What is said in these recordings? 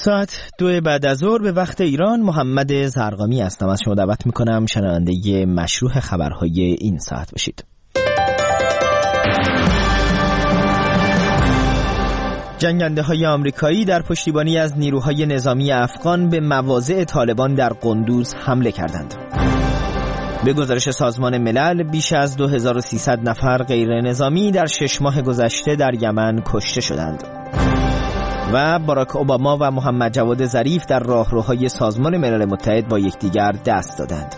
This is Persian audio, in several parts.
ساعت 2 بعد از ظهر به وقت ایران. محمد زرقامی هستم. از شما دعوت میکنم شنونده مشروع خبرهای این ساعت باشید. جنگنده‌های آمریکایی در پشتیبانی از نیروهای نظامی افغان به مواضع طالبان در قندوز حمله کردند. به گزارش سازمان ملل بیش از 2300 نفر غیر نظامی در 6 ماه گذشته در یمن کشته شدند. و باراک اوباما و محمد جواد ظریف در راهروهای سازمان ملل متحد با یکدیگر دست دادند.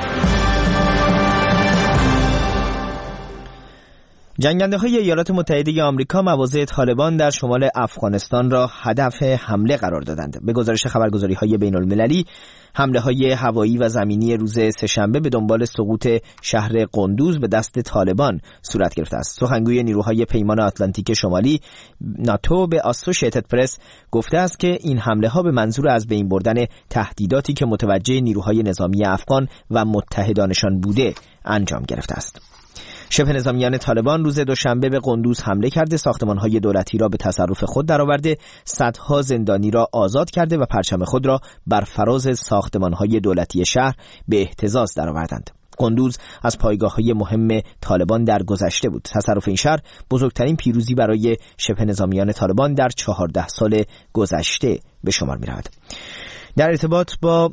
جنگنده‌های ایالات متحده آمریکا مواضع طالبان در شمال افغانستان را هدف حمله قرار دادند. به گزارش خبرگزاری‌های بین‌المللی، حمله‌های هوایی و زمینی روز سه‌شنبه به دنبال سقوط شهر قندوز به دست طالبان صورت گرفته است. سخنگوی نیروهای پیمان آتلانتیک شمالی ناتو به آسوشیتد پرس گفته است که این حمله‌ها به منظور از بین بردن تهدیداتی که متوجه نیروهای نظامی افغان و متحدانشان بوده انجام گرفته است. شبه نظامیان طالبان روز دوشنبه به قندوز حمله کرده، ساختمان‌های دولتی را به تصرف خود درآورده، صدها زندانی را آزاد کرده و پرچم خود را بر فراز ساختمان‌های دولتی شهر به اهتزاز درآوردند. قندوز از پایگاه‌های مهم طالبان در گذشته بود. تصرف این شهر بزرگترین پیروزی برای شبه نظامیان طالبان در 14 سال گذشته به شمار می‌رود. در ارتباط با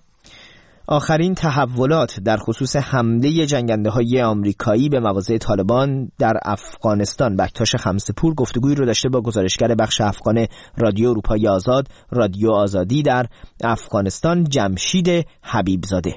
آخرین تحولات در خصوص حمله جنگنده‌های آمریکایی به مواضع طالبان در افغانستان، بکتاش خمسه‌پور گفتگویی رو داشته با گزارشگر بخش افغان رادیو اروپای آزاد، رادیو آزادی در افغانستان، جمشید حبیبزاده.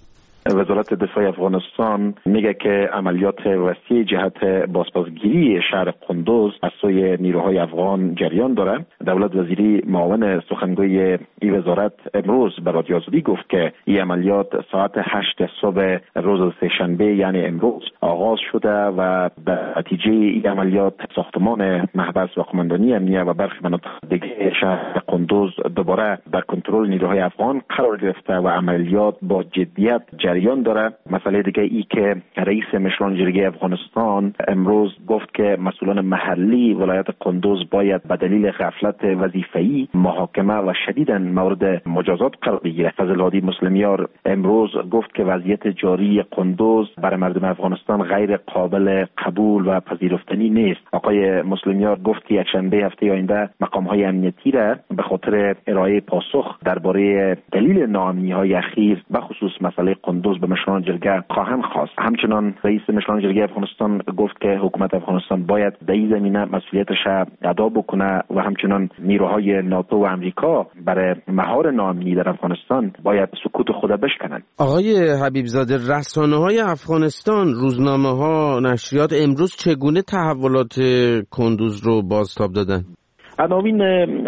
وزارت دفاع افغانستان میگه که عملیات وسیع جهت بازپسگیری شهر قندوز از سوی نیروهای افغان جریان داره. دولت وزیری معاون سخنگوی این وزارت امروز به رادیو آزادی گفت که این عملیات ساعت 8 صبح روز سه‌شنبه یعنی امروز آغاز شده و به نتیجه این عملیات ساختمان محبس و قماندانی امنیه و برخی مناطق دیگه شهر قندوز دوباره در کنترل نیروهای افغان قرار گرفته و عملیات با جدیت جریان داره. مسئله دیگه ای که رئیس مشرانجرگه افغانستان امروز گفت که مسئولان محلی ولایت قندوز باید به دلیل غفلت وظیفه‌ای محاکمه و شدیداً مورد مجازات قرار بگیره. فضل‌الهادی مسلمیار امروز گفت که وضعیت جاری قندوز برای مردم افغانستان غیر قابل قبول و پذیرفتنی نیست. آقای مسلمیار گفت که یکشنبه هفته آینده مقام‌های امنیتی را به خاطر ارائه پاسخ درباره دلیل ناامنی‌های اخیر به خصوص مسئله قندوز به مشران جرگه خواهند خواست. همچنان رئیس مشران جرگه افغانستان گفت که حکومت افغانستان باید در این زمینه مسئولیتش ادا بکنه و همچنان نیروهای ناتو و امریکا برای مهار ناامنی در افغانستان باید سکوت خود بشکنند. آقای حبیبزاده، رسانه‌های افغانستان، روزنامه‌ها، نشریات امروز چگونه تحولات قندوز رو بازتاب دادن؟ عناوین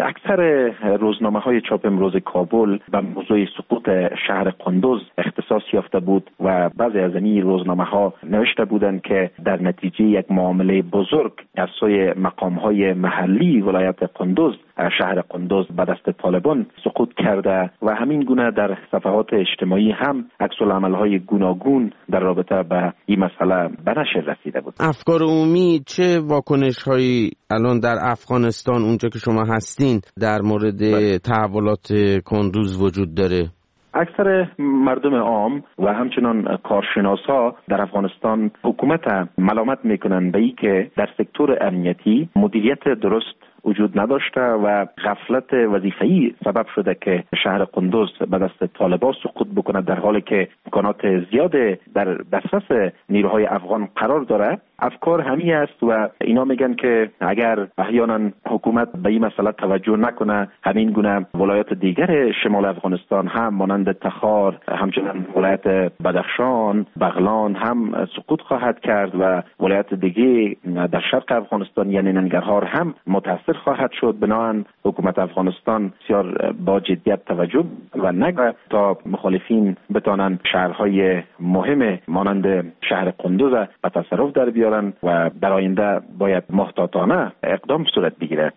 اکثر روزنامه‌های چاپ امروز کابل به موضوع سقوط شهر قندوز اختصاص یافته بود و بعضی از این روزنامه‌ها نوشته بودند که در نتیجه یک معامله بزرگ از سوی مقام‌های محلی ولایت قندوز شهر قندوز به دست طالبان سقوط کرده و همین گونه در صفحات اجتماعی هم عکس‌العمل‌های گوناگون در رابطه به این مسئله به نشر رسیده بود. افکار عمومی چه واکنش‌هایی الان در افغانستان اونجا که شما هستین در مورد تحولات قندوز وجود داره؟ اکثر مردم عام و همچنان کارشناسا در افغانستان حکومت ملامت میکنند به این که در سکتور امنیتی مدیریت درست وجود نداشته و غفلت وظیفه‌ای سبب شده که شهر قندوز به دست طالبان سقوط بکنه، در حالی که امکانات زیاد در دسترس نیروهای افغان قرار داره. افکار همی است و اینا میگن که اگر احیانا حکومت به این مسئله توجه نکنه، همین گونه ولایات دیگر شمال افغانستان هم مانند تخار، همچنین ولایت بدخشان، بغلان هم سقوط خواهد کرد و ولایت دیگه در شرق افغانستان یعنی ننگرهار هم متاثر خواهد شد. بنابراین حکومت افغانستان بسیار با جدیت توجه و نگه تا مخالفین بتانن شهرهای مهم مانند شهر قندوز به تصرف در بیارن و در آینده باید محتاطانه اقدام صورت بگیره.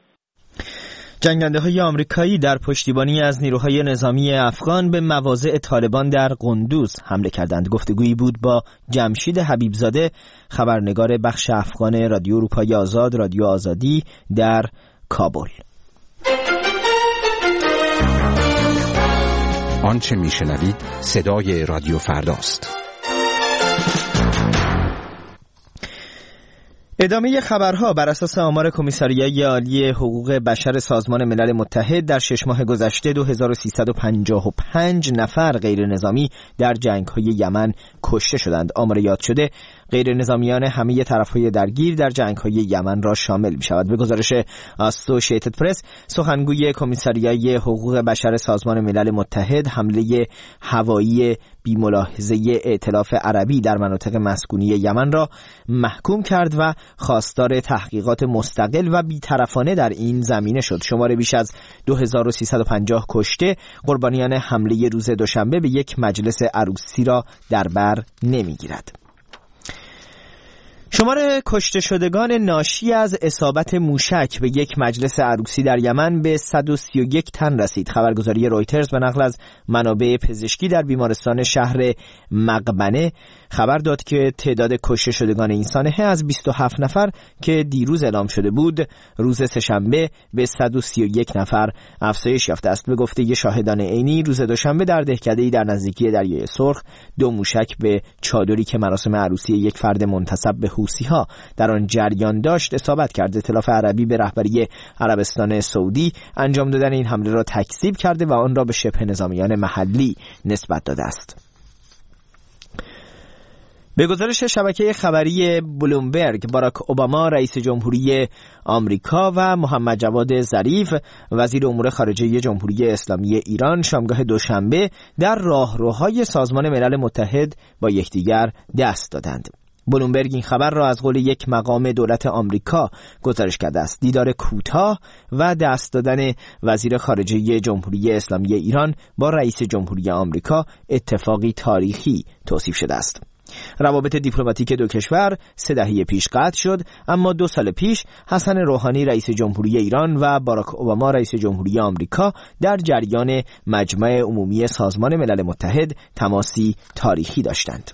جنگنده‌های آمریکایی در پشتیبانی از نیروهای نظامی افغان به مواضع طالبان در قندوز حمله کردند. گفتگویی بود با جمشید حبیبزاده، خبرنگار بخش افغان رادیو اروپای آزاد، رادیو آزادی در کابل. آنچه میشنوید صدای رادیو فرداست. ادامه خبرها بر اساس آمار کمیساریای عالی حقوق بشر سازمان ملل متحد در 6 ماه گذشته 2355 نفر غیر نظامی در جنگ‌های یمن کشته شدند. آمار یاد شده غیر نظامیان همه طرف‌های درگیر در جنگ‌های یمن را شامل می‌شود. به گزارش آسوشییتد پرس، سخنگوی کمیساریای حقوق بشر سازمان ملل متحد حمله هوایی بی‌ملاحظه ائتلاف عربی در مناطق مسکونی یمن را محکوم کرد و خواستار تحقیقات مستقل و بی‌طرفانه در این زمینه شد. شمار بیش از 2350 کشته قربانیان حمله روز دوشنبه به یک مجلس عروسی را در بر نمی‌گیرد. شمار کشته شدگان ناشی از اصابت موشک به یک مجلس عروسی در یمن به 131 تن رسید. خبرگزاری رویترز به نقل از منابع پزشکی در بیمارستان شهر مقبنه خبر داد که تعداد کشته شدگان این سانحه از 27 نفر که دیروز اعلام شده بود روز سه‌شنبه به 131 نفر افزایش یافته است. به گفته شاهدان عینی، روز دوشنبه در دهکده‌ای در نزدیکی دریای سرخ 2 موشک به چادری که مراسم عروسی یک فرد منتسب به حوثی‌ها در آن جریان داشت اصابت کرد. ائتلاف عربی به رهبری عربستان سعودی انجام دادن این حمله را تکذیب کرده و آن را به شبه نظامیان محلی نسبت داده است. به گزارش شبکه خبری بلومبرگ، باراک اوباما رئیس جمهوری آمریکا و محمد جواد ظریف وزیر امور خارجه جمهوری اسلامی ایران شامگاه دوشنبه در راهروهای سازمان ملل متحد با یکدیگر دست دادند. بلومبرگ این خبر را از قول یک مقام دولت آمریکا گزارش کرده است. دیدار کوتاه و دست دادن وزیر خارجه جمهوری اسلامی ایران با رئیس جمهوری آمریکا اتفاقی تاریخی توصیف شده است. روابط دیپلماتیک دو کشور 3 دهه پیش قطع شد، اما 2 سال پیش حسن روحانی رئیس جمهوری ایران و باراک اوباما رئیس جمهوری آمریکا در جریان مجمع عمومی سازمان ملل متحد تماسی تاریخی داشتند.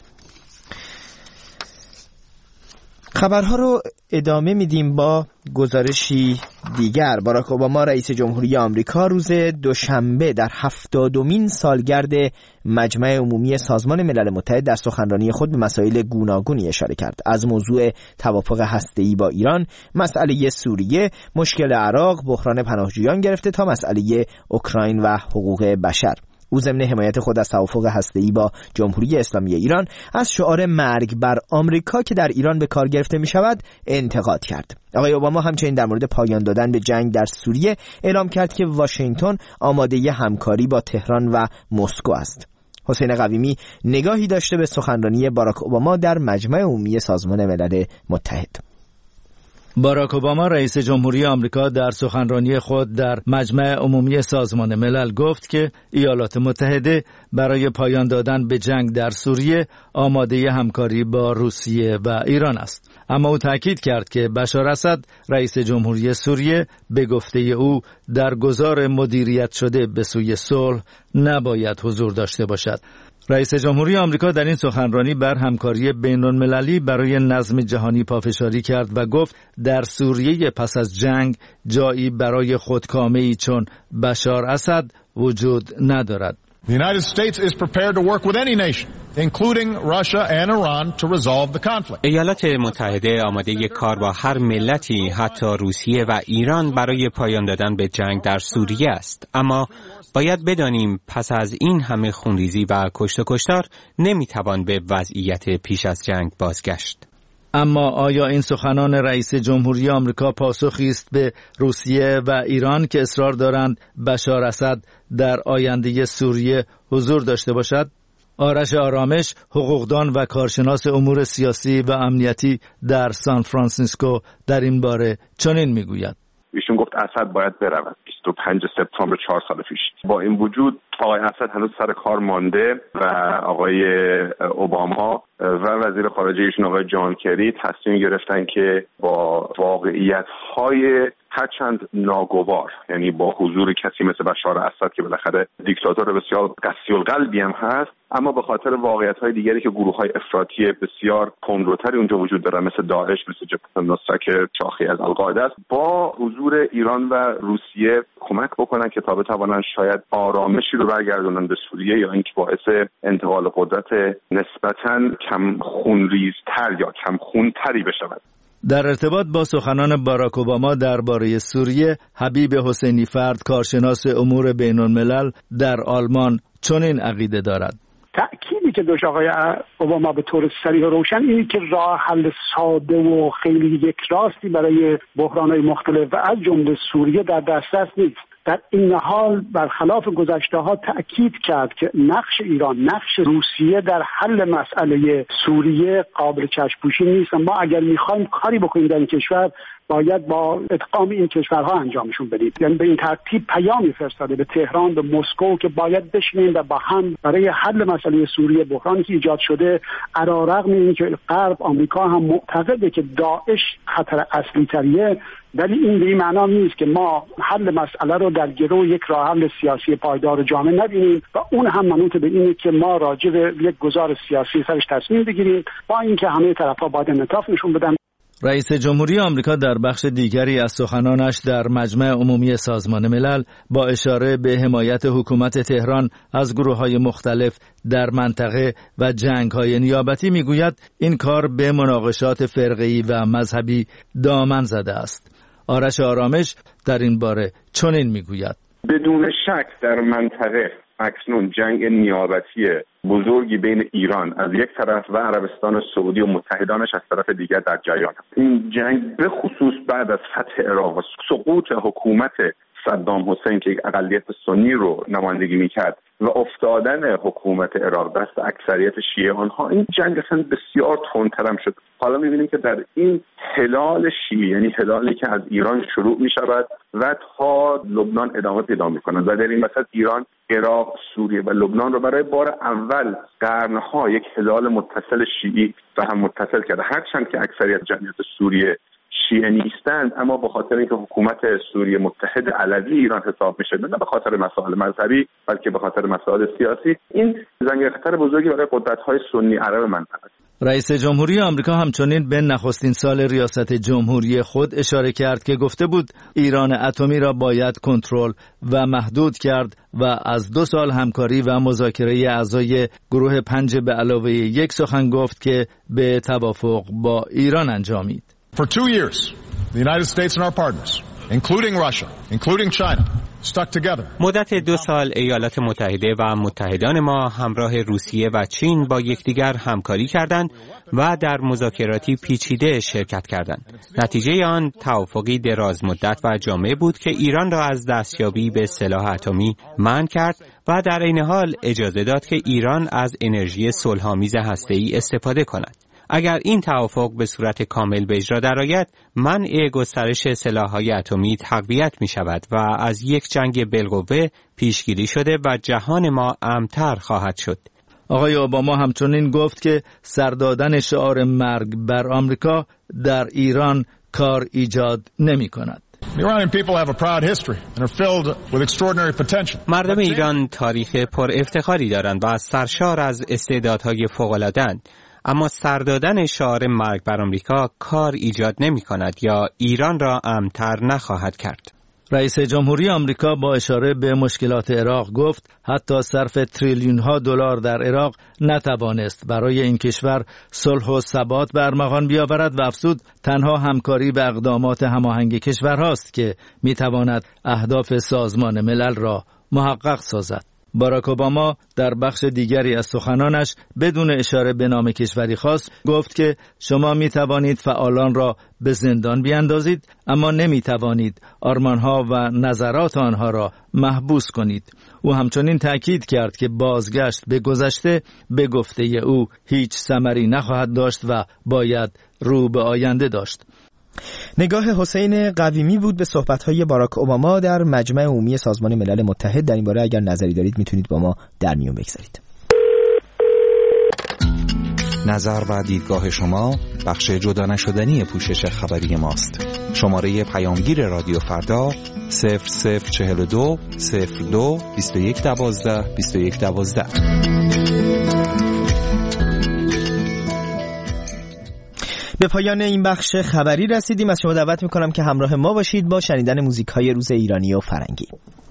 خبرها رو ادامه میدیم با گزارشی دیگر. باراک اوباما رئیس جمهوری آمریکا روز دوشنبه در 70مین سالگرد مجمع عمومی سازمان ملل متحد در سخنرانی خود به مسائل گوناگونی اشاره کرد. از موضوع توافق هسته‌ای با ایران، مسئله سوریه، مشکل عراق، بحران پناهجویان گرفته تا مسئله اوکراین و حقوق بشر. او ضمن حمایت خود از توافق هسته‌ای با جمهوری اسلامی ایران از شعار مرگ بر آمریکا که در ایران به کار گرفته می شود انتقاد کرد. آقای اوباما همچنین در مورد پایان دادن به جنگ در سوریه اعلام کرد که واشنگتن آماده همکاری با تهران و مسکو است. حسین قویمی نگاهی داشته به سخنرانی باراک اوباما در مجمع عمومی سازمان ملل متحد. باراک اوباما رئیس جمهوری آمریکا در سخنرانی خود در مجمع عمومی سازمان ملل گفت که ایالات متحده برای پایان دادن به جنگ در سوریه آماده همکاری با روسیه و ایران است. اما او تاکید کرد که بشار اسد رئیس جمهوری سوریه به گفته او در گذار مدیریت شده به سوی صلح نباید حضور داشته باشد. رئیس جمهوری آمریکا در این سخنرانی بر همکاری بین‌المللی برای نظم جهانی پافشاری کرد و گفت در سوریه پس از جنگ جایی برای خودکامه‌ای چون بشار اسد وجود ندارد. The United States is prepared to work with any nation, including Russia and Iran, to resolve the conflict. ایالات متحده آماده کار با هر ملتی، حتی روسیه و ایران، برای پایان دادن به جنگ در سوریه است. اما باید بدانیم پس از این همه خونریزی و کشت و کشتار نمیتوان به وضعیت پیش از جنگ بازگشت. اما آیا این سخنان رئیس جمهوری آمریکا پاسخی است به روسیه و ایران که اصرار دارند بشار اسد در آینده سوریه حضور داشته باشد؟ آرش آرامش، حقوقدان و کارشناس امور سیاسی و امنیتی در سان فرانسیسکو در این باره چنین میگوید. ایشون گفت اسد باید برود 25 سپتامبر 4 سال پیش. با این وجود آقای اسد هنوز سر کار مانده و آقای اوباما و وزیر خارجه ایشون آقای جان کری تصمیم گرفتن که با واقعیت‌های هرچند ناگوار، یعنی با حضور کسی مثل بشار اسد که بالاخره دیکتاتور بسیار قسی القلبی هم هست، اما به خاطر واقعیت‌های دیگری که گروه‌های افراطی بسیار کندروتری اونجا وجود داره، مثل داعش، مثل جبهه النصره که شاخه‌ای از القاعده است، با حضور ایران و روسیه کمک بکنن که تا بتوانن شاید آرامشی رو برگردونن به سوریه، یا اینکه باعث انتقال قدرت نسبتاً کم خونریزتر یا کم خونتری بشود. در ارتباط با سخنان باراک اوباما درباره سوریه، حبیب حسینی فرد، کارشناس امور بین‌الملل در آلمان، چنین عقیده دارد: تأکیدی که داشت آقای اوباما به طور صریح و روشن اینه که راه حل ساده و خیلی یک راستی برای بحران‌های مختلف و از جمله سوریه در دسترس نیست. در این حال برخلاف گذشته‌ها تأکید کرد که نقش ایران، نقش روسیه در حل مسئله سوریه قابل چشم‌پوشی نیست. ما اگر می‌خوایم کاری بکنیم در این کشور، باید با ادغام این کشورها انجامشون بدیم. یعنی به این ترتیب پیامی فرستاده به تهران، به مسکو که باید بشینیم و با هم برای حل مسئله سوریه، بحرانی که ایجاد شده، علیرغم اینکه غرب، آمریکا هم معتقده که داعش خطر اصلی تریه، ولی این به این معنا نیست که ما حل مسئله رو در گرو یک راه حل سیاسی پایدار و جامع نبینیم و اون هم منوط به اینه که ما راجع به یک گزار سیاسی سرش تصمیم بگیریم، با اینکه همه طرف‌ها باید انعطاف نشون بدن. رئیس جمهوری آمریکا در بخش دیگری از سخنانش در مجمع عمومی سازمان ملل با اشاره به حمایت حکومت تهران از گروه‌های مختلف در منطقه و جنگ‌های نیابتی میگوید این کار به مناقشات فرقه‌ای و مذهبی دامن زده است. آرش آرامش در این باره چنین میگوید: بدون شک در منطقه اکنون جنگ نیابتی بزرگی بین ایران از یک طرف و عربستان سعودی و متحدانش از طرف دیگر در جریان است. این جنگ به خصوص بعد از فتح عراق و سقوط حکومت صدام حسین که یک اقلیت سنی رو نمایندگی میکرد و افتادن حکومت عراق دست اکثریت شیعه آنها، این جنگ اصلا بسیار تندتر شد. حالا میبینیم که در این هلال شیعه، یعنی هلالی که از ایران شروع میشود و تا لبنان ادامه پیدا میکنند و در این وسط ایران، عراق، سوریه و لبنان رو برای بار اول قرنها یک هلال متصل شیعی و هم متصل کرده. هرچند که اکثریت جمعیت سوریه شیعه نیستند، اما به خاطر اینکه حکومت سوریه متحد علوی ایران حساب میشه، نه به خاطر مسائل مذهبی بلکه به خاطر مسائل سیاسی، این زنگ خطر بزرگی برای قدرت‌های سنی عرب منطقه است. رئیس جمهوری آمریکا همچنین به نخستین سال ریاست جمهوری خود اشاره کرد که گفته بود ایران اتمی را باید کنترل و محدود کرد و از 2 سال همکاری و مذاکره اعضای گروه 5 به علاوه 1 سخن گفت که به توافق با ایران انجامید. For 2 years, the United States and our partners, including Russia, including China, stuck together. مدت 2 سال ایالات متحده و متحدان ما همراه روسیه و چین با یکدیگر همکاری کردند و در مذاکراتی پیچیده شرکت کردند. نتیجه آن توافقی دراز مدت و جامع بود که ایران را از دستیابی به سلاح اتمی منع کرد و در عین حال اجازه داد که ایران از انرژی صلح‌آمیز هسته‌ای استفاده کند. اگر این توافق به صورت کامل به اجرا درآید، منع گسترش سلاح‌های اتمی تقویت می‌شود و از یک جنگ بالقوه پیشگیری شده و جهان ما امن‌تر خواهد شد. آقای اوباما همچنین گفت که سر دادن شعار مرگ بر آمریکا در ایران کار ایجاد نمی‌کند. مردم ایران تاریخ پر افتخاری دارند و سرشار از استعدادهای فوق‌العاده‌اند. اما سر دادن شعار مرگ بر آمریکا کار ایجاد نمی کند یا ایران را امن‌تر نخواهد کرد. رئیس جمهوری آمریکا با اشاره به مشکلات عراق گفت حتی صرف تریلیون ها دلار در عراق نتوانست برای این کشور صلح و ثبات به ارمغان بیاورد و افزود تنها همکاری به اقدامات هماهنگ کشورهاست که می تواند اهداف سازمان ملل را محقق سازد. باراک اوباما در بخش دیگری از سخنانش بدون اشاره به نام کشوری خاص گفت که شما می توانید فعالان را به زندان بیاندازید اما نمی توانید آرمانها و نظرات آنها را محبوس کنید. او همچنین تأکید کرد که بازگشت به گذشته به گفته او هیچ ثمری نخواهد داشت و باید رو به آینده داشت. نگاه حسین قویمی بود به صحبت‌های باراک اوباما در مجمع عمومی سازمان ملل متحد. در این باره اگر نظری دارید میتونید با ما در میون بگذارید. نظر و دیدگاه شما بخش جدا نشدنی پوشش خبری ماست. شماره پیامگیر رادیو فردا 0042 02 2112 2112. به پایان این بخش خبری رسیدیم. از شما دعوت میکنم که همراه ما باشید با شنیدن موزیک های روز ایرانی و فرنگی.